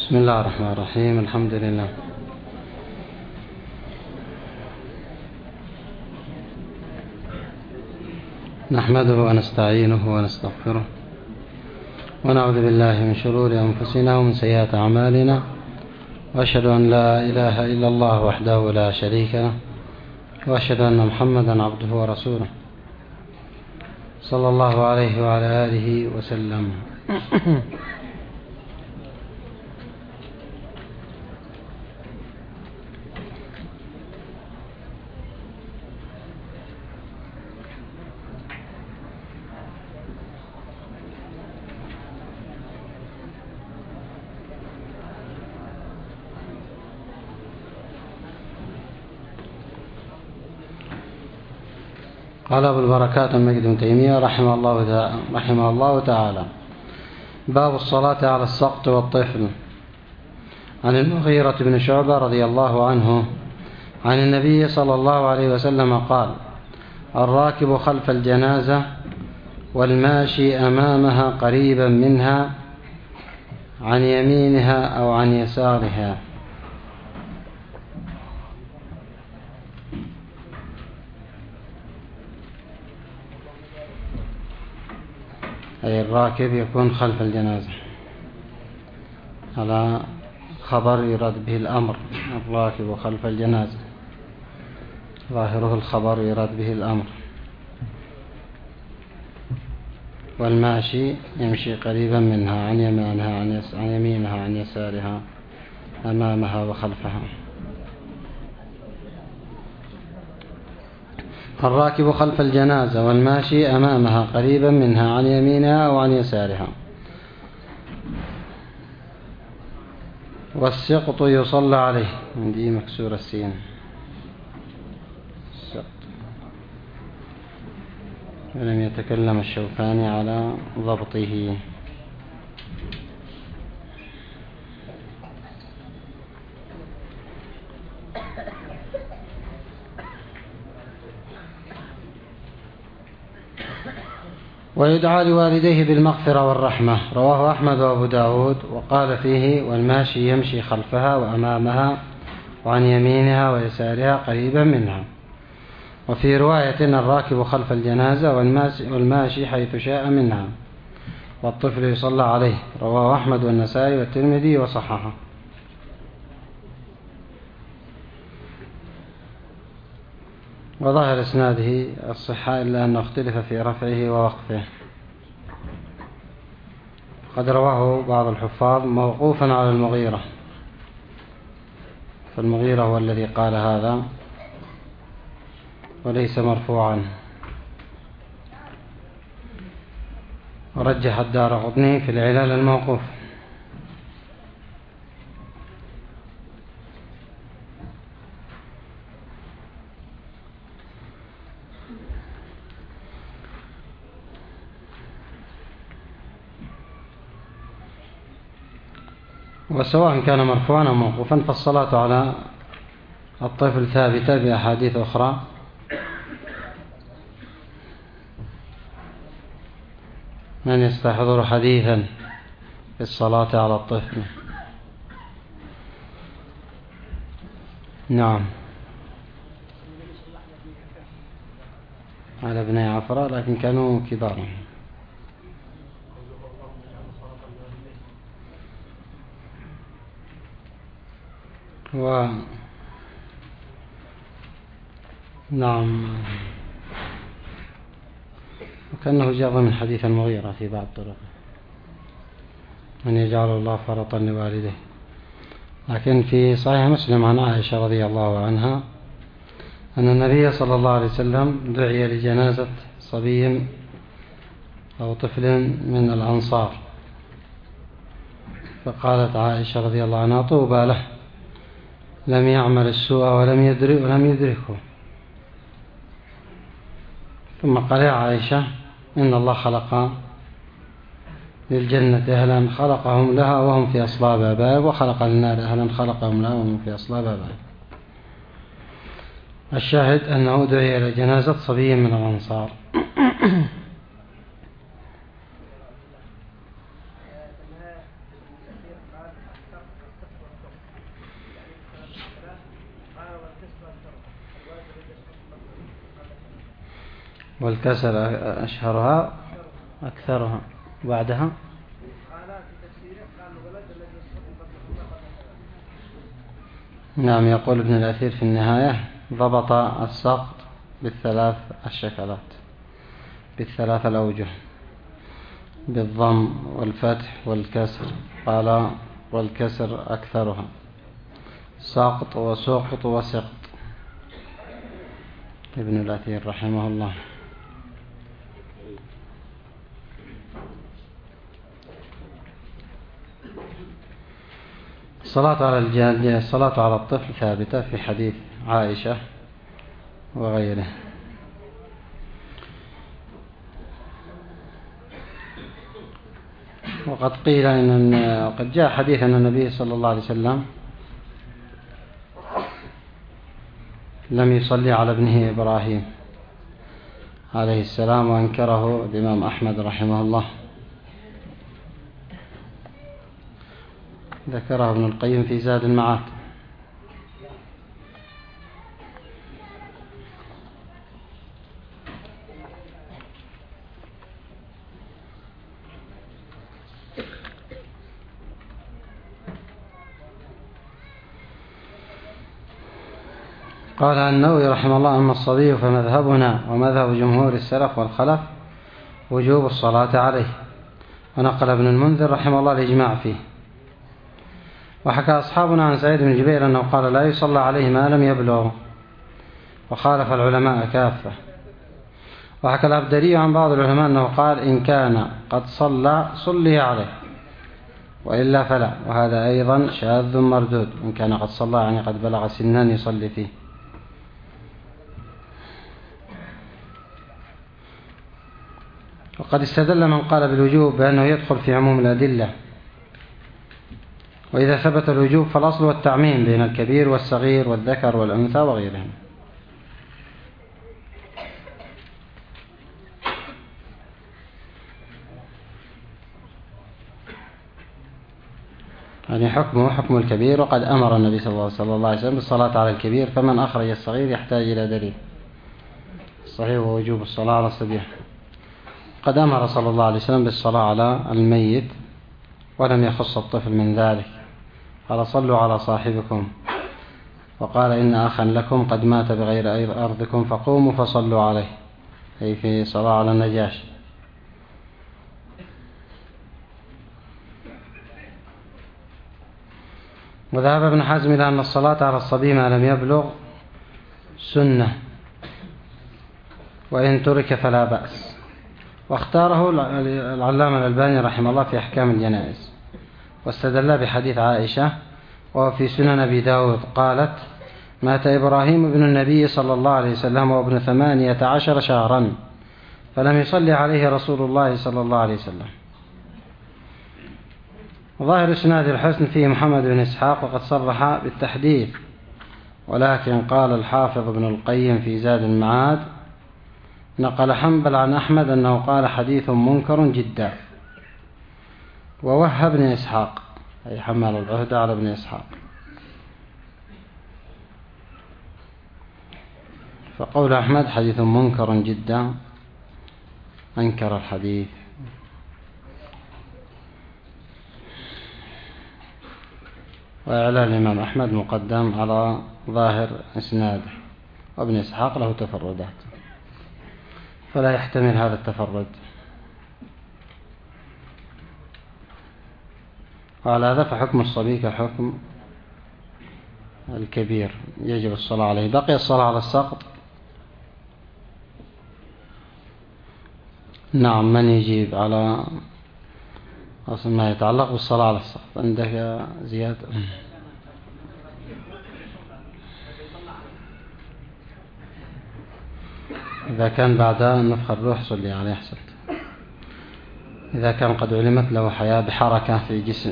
بسم الله الرحمن الرحيم. الحمد لله نحمده ونستعينه ونستغفره ونعوذ بالله من شرور أنفسنا ومن سيئات أعمالنا، وأشهد أن لا إله إلا الله وحده لا شريك له، وأشهد أن محمدا عبده ورسوله صلى الله عليه وعلى آله وسلم. قال أبو البركات المجد بن تيمية رحمه الله تعالى: باب الصلاة على السقط والطفل. عن المغيرة بن شعبة رضي الله عنه عن النبي صلى الله عليه وسلم قال: الراكب خلف الجنازة والماشي أمامها قريبا منها عن يمينها أو عن يسارها. أي الراكب يكون خلف الجنازة، على خبر يراد به الأمر. الراكب خلف الجنازة ظاهره الخبر يراد به الأمر. والماشي يمشي قريبا منها عن يمينها عن يسارها، أمامها وخلفها. الراكب خلف الجنازة والماشي أمامها قريبا منها عن يمينها أو عن يسارها. والسقط يصلى عليه، عندي مكسور السين. السقط. ولم يتكلم الشوكاني على ضبطه. ويدعى لوالديه بالمغفرة والرحمة. رواه أحمد وأبو داود، وقال فيه: والماشي يمشي خلفها وأمامها وعن يمينها ويسارها قريبا منها. وفي رواية: الراكب خلف الجنازة والماشي حيث شاء منها، والطفل يصلى عليه. رواه أحمد والنسائي والترمذي وصححه. وظاهر اسناده الصحة، إلا أنه اختلف في رفعه ووقفه. قد رواه بعض الحفاظ موقوفا على المغيرة، فالمغيرة هو الذي قال هذا وليس مرفوعا. ورجح الدارقطني في العلل الموقوف. وسواء كان مرفوعا أو موقوفا، فالصلاة على الطفل ثابتة بأحاديث أخرى. من يستحضر حديثا في الصلاة على الطفل؟ نعم، على ابن عفراء، لكن كانوا كبارا. نعم، وكأنه جاء من حديث المغيرة في بعض طرقه أن يجعل الله فرطا لوالده. لكن في صحيح مسلم عن عائشة رضي الله عنها أن النبي صلى الله عليه وسلم دعي لجنازة صبي أو طفل من الأنصار، فقالت عائشة رضي الله عنها: طوبى له، لم يعمل السوء ولم يدركه. ثم قال: يا عائشة، إن الله خلق للجنة أهلا خلقهم لها وهم في أصلاب آبائهم، وخلق للنار أهلا خلقهم لها وهم في أصلاب آبائهم. الشاهد أنه دعي إلى جنازة صبي من الأنصار. والكسر أشهرها أكثرها. بعدها نعم. يقول ابن الأثير في النهاية: ضبط السقط بالثلاث الشكلات، بالثلاث الأوجه، بالضم والفتح والكسر. قال: والكسر أكثرها، سقط وسقط وسقط. ابن الأثير رحمه الله. الصلاة على الطفل ثابتة في حديث عائشة وغيره. وقد قيل قد جاء حديث أن النبي صلى الله عليه وسلم لم يصلي على ابنه إبراهيم عليه السلام، وأنكره الإمام أحمد رحمه الله. ذكره ابن القيم في زاد المعاد. قال النووي رحمه الله: أما الصبي فمذهبنا ومذهب جمهور السلف والخلف وجوب الصلاة عليه. ونقل ابن المنذر رحمه الله الإجماع فيه. وحكى أصحابنا عن سعيد بن جبير أنه قال: لا يصلى عليه ما لم يبلغ، وخالف العلماء كافة. وحكى الأبدري عن بعض العلماء أنه قال: إن كان قد صلي عليه، وإلا فلا. وهذا أيضا شاذ مردود. إن كان قد صلى يعني قد بلغ سنا يصلي فيه. وقد استدل من قال بالوجوب بأنه يدخل في عموم الأدلة، وإذا ثبت الوجوب فالأصل والتعميم بين الكبير والصغير والذكر والأنثى وغيرهم. يعني حكمه حكم الكبير. وقد أمر النبي صلى الله عليه وسلم بالصلاة على الكبير، فمن أخرج الصغير يحتاج إلى دليل. الصحيح هو وجوب الصلاة على الصبيان. قد أمر صلى الله عليه وسلم بالصلاة على الميت ولم يخص الطفل من ذلك. قال: صلوا على صاحبكم. وقال: إن أخا لكم قد مات بغير أرضكم فقوموا فصلوا عليه، أي في صلاة على النجاشي. وذهب ابن حزم إلى أن الصلاة على الصبي ما لم يبلغ سنة، وإن ترك فلا بأس. واختاره العلامة الألباني رحمه الله في أحكام الجنائز، واستدل بحديث عائشة وهو في سنن أبي داود قالت: مات إبراهيم ابن النبي صلى الله عليه وسلم وابن 18 شهرا، فلم يصلي عليه رسول الله صلى الله عليه وسلم. ظاهر إسناد الحسن فيه محمد بن إسحاق، وقد صرح بالتحديث. ولكن قال الحافظ ابن القيم في زاد المعاد: نقل حنبل عن أحمد أنه قال: حديث منكر جدا. ووهى ابن إسحاق، أي حمل العهد على ابن إسحاق. فقول أحمد حديث منكر جدا، أنكر الحديث. وإعلان الإمام أحمد مقدم على ظاهر إسناده، وابن إسحاق له تفردات فلا يحتمل هذا التفرد. وعلى هذا فحكم الصبي كحكم الكبير، يجب الصلاة عليه. بقي الصلاة على السقط. نعم. من يجيب على أصل ما يتعلق بالصلاة على السقط؟ عندك زيادة؟ إذا كان بعد نفخ الروح صلي عليه أحسن. إذا كان قد علمت له حياة بحركة في جسم،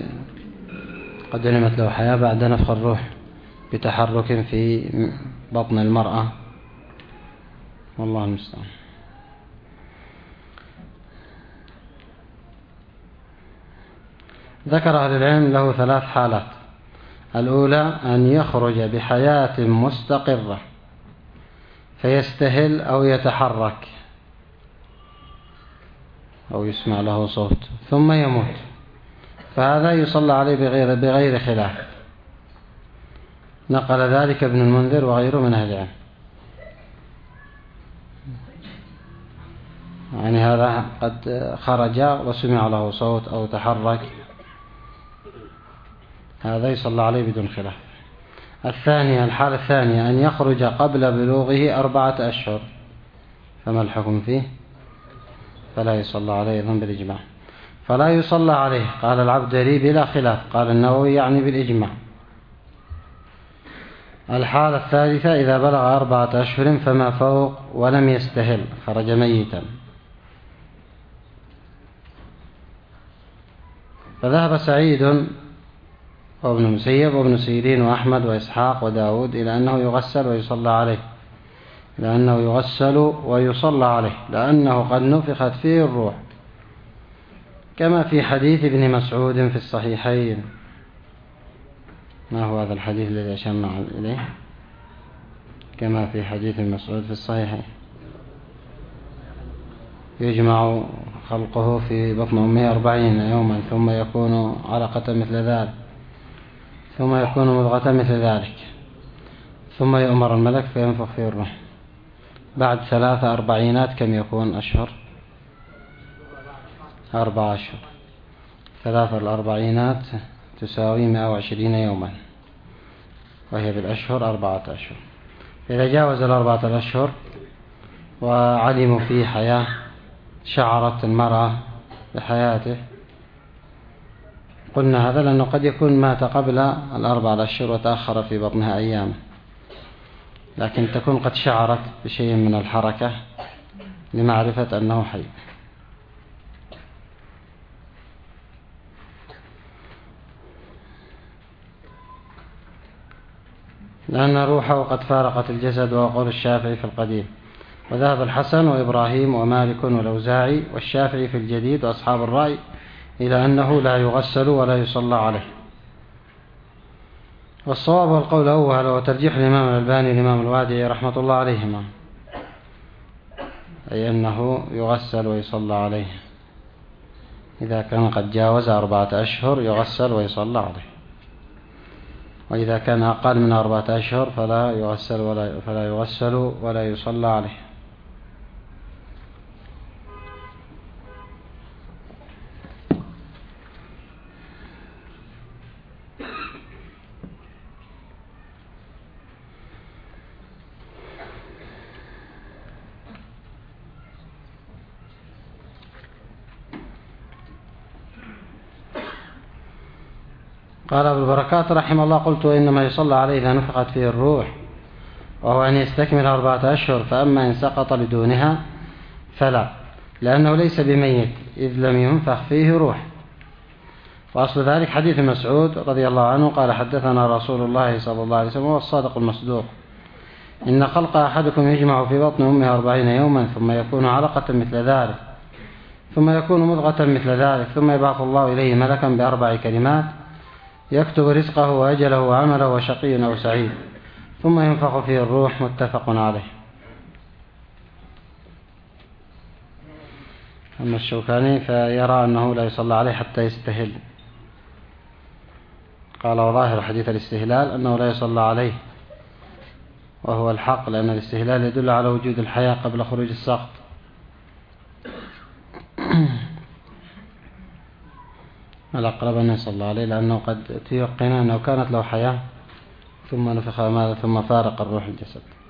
قد علمت له حياة بعد نفخ الروح بتحرك في بطن المرأة، والله المستعان. ذكر أهل العلم له 3 حالات. الأولى أن يخرج بحياة مستقرة فيستهل أو يتحرك أو يسمع له صوت ثم يموت، فهذا يصلى عليه بغير خلاف. نقل ذلك ابن المنذر وغيره من أهل العلم. يعني هذا قد خرج وسمع له صوت أو تحرك، هذا يصلى عليه بدون خلاف. الحالة الثانية أن يخرج قبل بلوغه 4 أشهر، فما الحكم فيه؟ فلا يصلى عليه أيضا بالإجماع. فلا يصلى عليه قال العبدري بلا خلاف، قال النووي يعني بالإجماع. الحالة الثالثة إذا بلغ 4 أشهر فما فوق ولم يستهل، خرج ميتا. فذهب سعيد وابن المسيب وابن سيرين وأحمد وإسحاق وداود إلى أنه يغسل ويصلى عليه، لأنه قد نفخت فيه الروح، كما في حديث ابن مسعود في الصحيحين. ما هو هذا الحديث الذي أشرنا إليه؟ كما في حديث ابن مسعود في الصحيحين: يجمع خلقه في بطن أمه 40 يوما ثم يكون علقة مثل ذلك ثم يكون مضغة مثل ذلك ثم يؤمر الملك فينفخ فيه الروح. بعد 3 أربعينات كم يكون أشهر؟ 4 أشهر. 3 الأربعينات تساوي 120 يوما، وهي بالأشهر 4 أشهر. إذا جاوز 4 أشهر وعلموا فيه حياة، شعرت المرأة بحياته، قلنا هذا لأنه قد يكون مات قبل 4 أشهر وتأخر في بطنها أيام، لكن تكون قد شعرت بشيء من الحركة لمعرفة أنه حي. لأن روحه قد فارقت الجسد، وقول الشافعي في القديم. وذهب الحسن وإبراهيم ومالك والأوزاعي والشافعي في الجديد وأصحاب الرأي إلى أنه لا يغسل ولا يصلى عليه. والصواب والقول الأول، وترجيح الإمام الألباني والإمام الوادعي رحمة الله عليهما، أي أنه يغسل ويصلى عليه. إذا كان قد جاوز 4 أشهر يغسل ويصلى عليه، وإذا كان أقل من 4 أشهر فلا يغسل ولا يصلى عليه. قال أبو البركات رحمه الله: قلت: وإنما يصلى عليه إذا نفخت فيه الروح، وهو أن يستكمل 4 أشهر، فأما إن سقط لدونها فلا، لأنه ليس بميت إذ لم ينفخ فيه روح. وأصل ذلك حديث مسعود رضي الله عنه قال: حدثنا رسول الله صلى الله عليه وسلم وهو الصادق المصدوق: إن خلق أحدكم يجمع في بطن أمه 40 يوما ثم يكون علقة مثل ذلك ثم يكون مضغة مثل ذلك ثم يبعث الله إليه ملكا ب4 كلمات يكتب رزقه وأجله وعمله وشقي أو سعيد، ثم ينفخ فيه الروح. متفق عليه. أما الشوكاني فيرى أنه لا يصلى عليه حتى يستهل، قال: وظاهر حديث الاستهلال أنه لا يصلى عليه، وهو الحق، لأن الاستهلال يدل على وجود الحياة قبل خروج السقط. الأقرب أن يصلى عليه، لأنه قد تيقن أنه كانت له حياة ثم نفخ ماذا ثم فارق الروح الجسد.